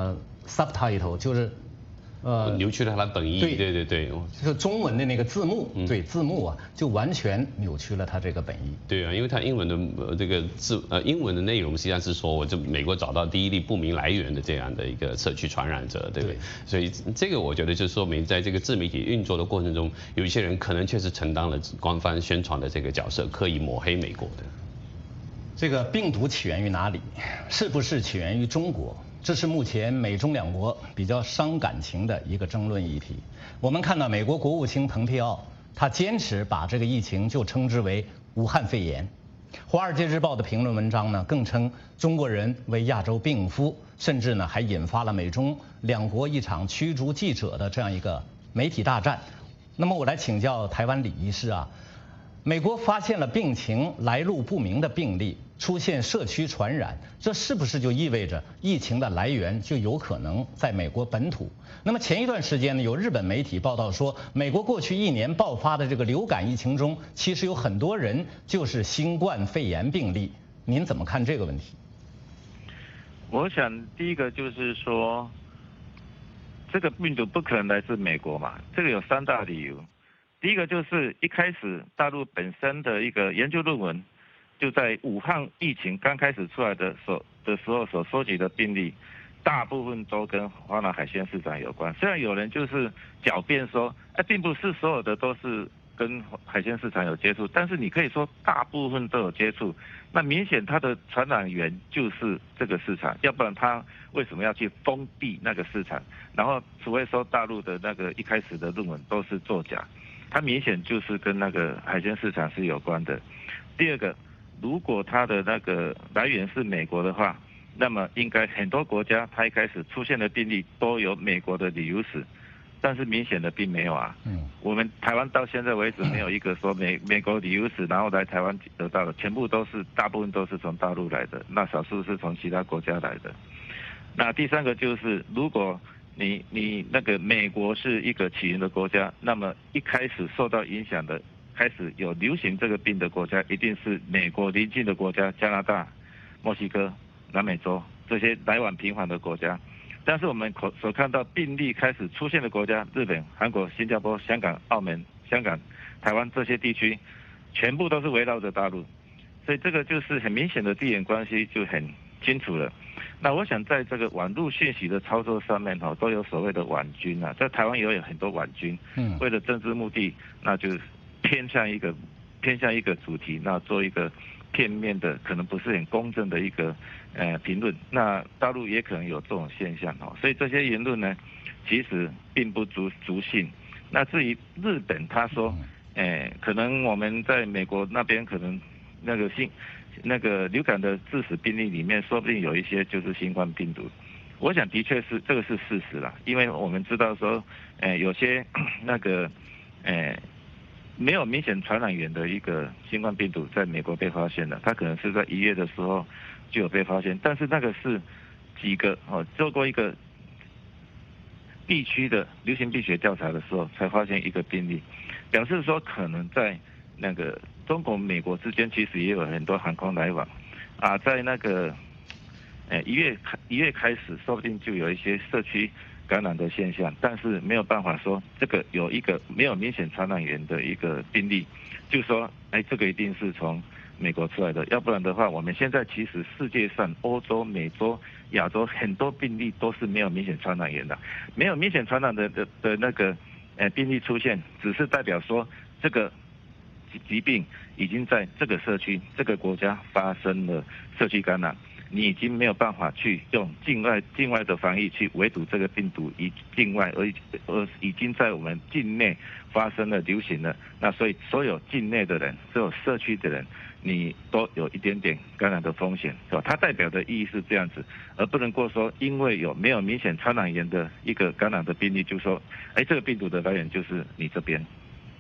subtitle 就是扭曲了它的本意。对， 就是中文的那个字幕，对字幕就完全扭曲了它这个本意。 对因为它英文的这个英文的内容实际上是说，美国找到第一例不明来源的这样的一个社区传染者，对不对？所以这个我觉得就说明，在这个自媒体运作的过程中，有一些人可能确实承担了官方宣传的这个角色，刻意抹黑美国的。 这个病毒起源于哪里？是不是起源于中国？这是目前美中两国比较伤感情的一个争论议题。我们看到美国国务卿蓬佩奥，他坚持把这个疫情就称之为武汉肺炎。华尔街日报的评论文章呢，更称中国人为亚洲病夫，甚至呢还引发了美中两国一场驱逐记者的这样一个媒体大战。那么我来请教台湾李医师美国发现了病情来路不明的病例，出现社区传染，这是不是就意味着疫情的来源就有可能在美国本土？那么前一段时间呢，有日本媒体报道说，美国过去1年爆发的这个流感疫情中，其实有很多人就是新冠肺炎病例。您怎么看这个问题？ 我想第一个就是说，这个病毒不可能来自美国嘛，这个有3大理由。第一个就是一开始大陆本身的一个研究论文，就在武汉疫情刚开始出来的时候所收集的病例，大部分都跟华南海鲜市场有关。虽然有人就是狡辩说，并不是所有的都是跟海鲜市场有接触，但是你可以说大部分都有接触。那明显它的传染源就是这个市场，要不然它为什么要去封闭那个市场？然后除非说大陆的那个一开始的论文都是作假。它明显就是跟那个海鲜市场是有关的。第二个，如果它的那个来源是美国的话，那么应该很多国家它一开始出现的病例都有美国的旅游史，但是明显的并没有我们台湾到现在为止没有一个说美国旅游史然后来台湾得到的，全部大部分都是从大陆来的，那少数是从其他国家来的。那第三个就是，如果你那个美国是一个起源的国家，那么一开始受到影响的，开始有流行这个病的国家，一定是美国邻近的国家，加拿大、墨西哥、南美洲这些来往频繁的国家。但是我们所看到病例开始出现的国家，日本、韩国、新加坡、香港、澳门、香港、台湾这些地区，全部都是围绕着大陆，所以这个就是很明显的地缘关系就很清楚了。那我想在这个网络讯息的操作上面都有所谓的网军在台湾也有很多网军，为了政治目的，那就偏向一个主题，那做一个片面的，可能不是很公正的一个评论。那大陆也可能有这种现象所以这些言论呢，其实并不足信。那至于日本，他说，可能我们在美国那边可能那个那个流感的致死病例里面，说不定有一些就是新冠病毒。我想的确是这个是事实啦，因为我们知道说，有些那个，没有明显传染源的一个新冠病毒在美国被发现了，它可能是在1月的时候就有被发现，但是那个是几个做过一个地区的流行病学调查的时候才发现一个病例，表示说可能在那个中国美国之间其实也有很多航空来往啊，在那个1月开始说不定就有一些社区感染的现象，但是没有办法说这个有一个没有明显传染源的一个病例，就说这个一定是从美国出来的，要不然的话，我们现在其实世界上欧洲、美洲、亚洲很多病例都是没有明显传染源的，没有明显传染的那个病例出现，只是代表说这个疾病已经在这个社区、这个国家发生了社区感染。你已经没有办法去用境外的防疫去围堵这个病毒境外，而已经在我们境内发生了流行了。那所以所有境内的人，所有社区的人，你都有一点点感染的风险，是吧？它代表的意义是这样子，而不能够说因为没有明显传染源的一个感染的病例，就说这个病毒的来源就是你这边。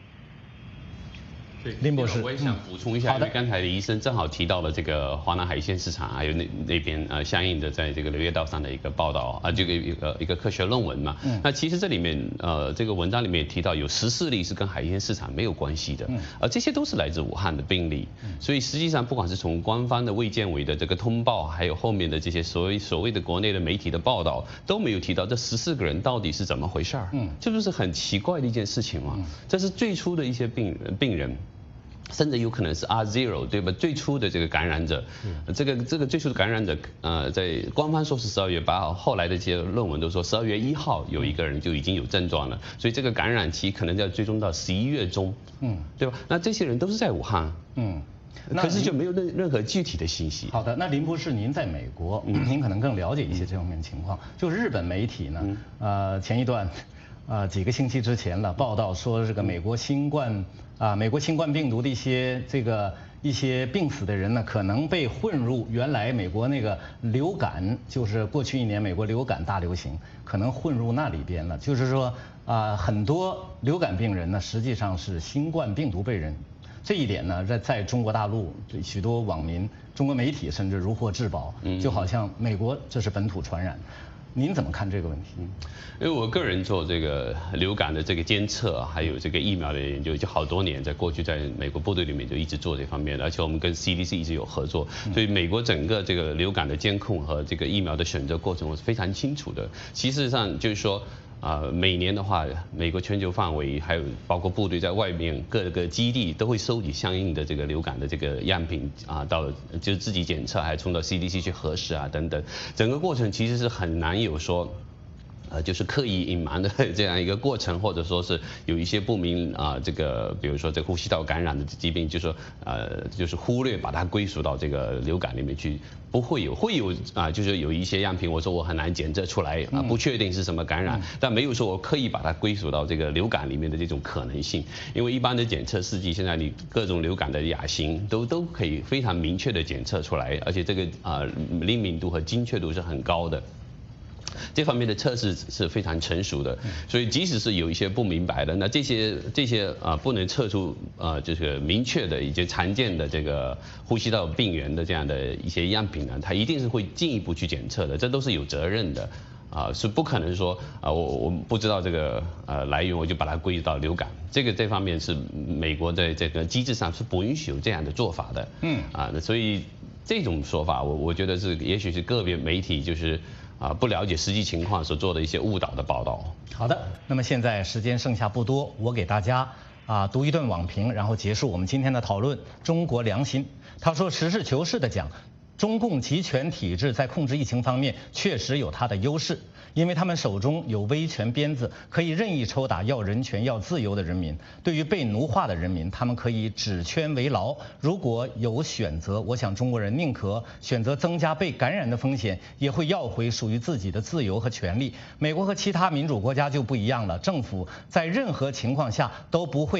林博士，我也想补充一下，因为刚才李医生正好提到了这个华南海鲜市场，还有那边相应的在这个《柳叶刀》上的一个报道这个一个科学论文嘛。那其实这里面这个文章里面也提到有14例是跟海鲜市场没有关系的，这些都是来自武汉的病例。所以实际上不管是从官方的卫健委的这个通报，还有后面的这些所谓的国内的媒体的报道，都没有提到这14个人到底是怎么回事儿。这不是很奇怪的一件事情吗？这是最初的一些病人。甚至有可能是 R0， 对吧？最初的这个感染者，这个最初的感染者，在官方说是12月8号，后来的这些论文都说12月1号有一个人就已经有症状了，所以这个感染期可能要追踪到11月中，对吧？那这些人都是在武汉，可是就没有任何具体的信息。 好的，那林博士，您在美国，您可能更了解一些这方面情况。就日本媒体呢，前一段。几个星期之前了，报道说这个美国新冠病毒的一些病死的人呢，可能被混入原来美国那个流感，就是过去1年美国流感大流行，可能混入那里边了。就是说很多流感病人呢，实际上是新冠病毒被人。这一点呢，在中国大陆许多网民、中国媒体甚至如获至宝，就好像美国这是本土传染。您怎么看这个问题？ 因为我个人做这个流感的这个监测，还有这个疫苗的研究，就好多年，在过去在美国部队里面就一直做这方面的，而且我们跟 CDC 一直有合作，所以美国整个这个流感的监控和这个疫苗的选择过程我是非常清楚的。其实上就是说。每年的话，美国全球范围还有包括部队在外面各个基地都会收集相应的这个流感的这个样品到就是自己检测，还送到 CDC 去核实等等，整个过程其实是很难有说。就是刻意隐瞒的这样一个过程，或者说是有一些不明这个比如说这呼吸道感染的疾病，就是就是忽略把它归属到这个流感里面去，不会有就是有一些样品，我说我很难检测出来不确定是什么感染，但没有说我刻意把它归属到这个流感里面的这种可能性，因为一般的检测试剂现在你各种流感的亚型都可以非常明确的检测出来，而且这个灵敏度和精确度是很高的。这方面的测试是非常成熟的，所以即使是有一些不明白的，那这些不能测出就是明确的以及常见的这个呼吸道病原的这样的一些样品呢，它一定是会进一步去检测的，这都是有责任的。是不可能说我不知道这个来源我就把它归到流感，这方面是美国的这个机制上是不允许有这样的做法的。那所以这种说法我觉得是也许是个别媒体就是不了解实际情况所做的一些误导的报道。 好的，那么现在时间剩下不多，我给大家读一段网评，然后结束我们今天的讨论。中国良心，他说实事求是的讲，中共集权体制在控制疫情方面确实有它的优势，因为他们手中有威权鞭子，可以任意抽打要人权、要自由的人民。对于被奴化的人民，他们可以指圈为牢。如果有选择，我想中国人宁可选择增加被感染的风险，也会要回属于自己的自由和权利。美国和其他民主国家就不一样了，政府在任何情况下都不会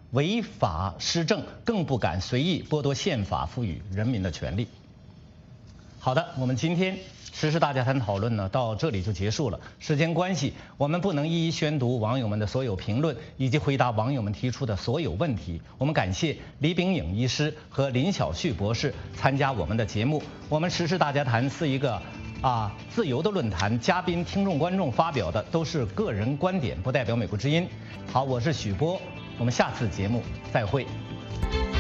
违法施政，更不敢随意剥夺宪法赋予人民的权利。好的，我们今天时事大家谈讨论呢，到这里就结束了。时间关系，我们不能一一宣读网友们的所有评论，以及回答网友们提出的所有问题。我们感谢李秉颖医师和林晓旭博士参加我们的节目。我们时事大家谈是一个自由的论坛，嘉宾、听众、观众发表的都是个人观点，不代表美国之音。好，我是许波，我们下次节目再会。